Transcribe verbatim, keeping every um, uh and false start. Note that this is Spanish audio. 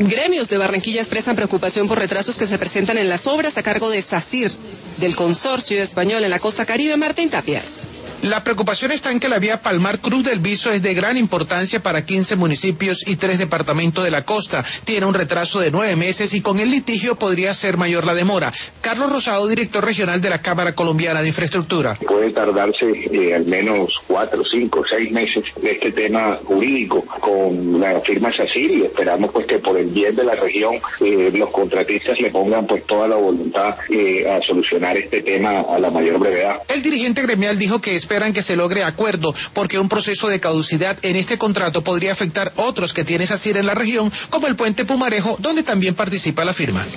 Gremios de Barranquilla expresan preocupación por retrasos que se presentan en las obras a cargo de SACIR, del Consorcio Español en la Costa Caribe. Martín Tapias. La preocupación está en que la vía Palmar Cruz del Viso es de gran importancia para quince municipios y tres departamentos de la costa. Tiene un retraso de nueve meses y con el litigio podría ser mayor la demora. Carlos Rosado, director regional de la Cámara Colombiana de Infraestructura. Puede tardarse eh, al menos cuatro, cinco, seis meses de este tema jurídico con la firma SACIR y esperamos pues que por el bien de la región eh, los contratistas le pongan pues toda la voluntad eh, a solucionar este tema a la mayor brevedad. El dirigente gremial dijo que esperan que se logre acuerdo porque un proceso de caducidad en este contrato podría afectar otros que tiene SACIR en la región, como el puente Pumarejo, donde también participa la firma.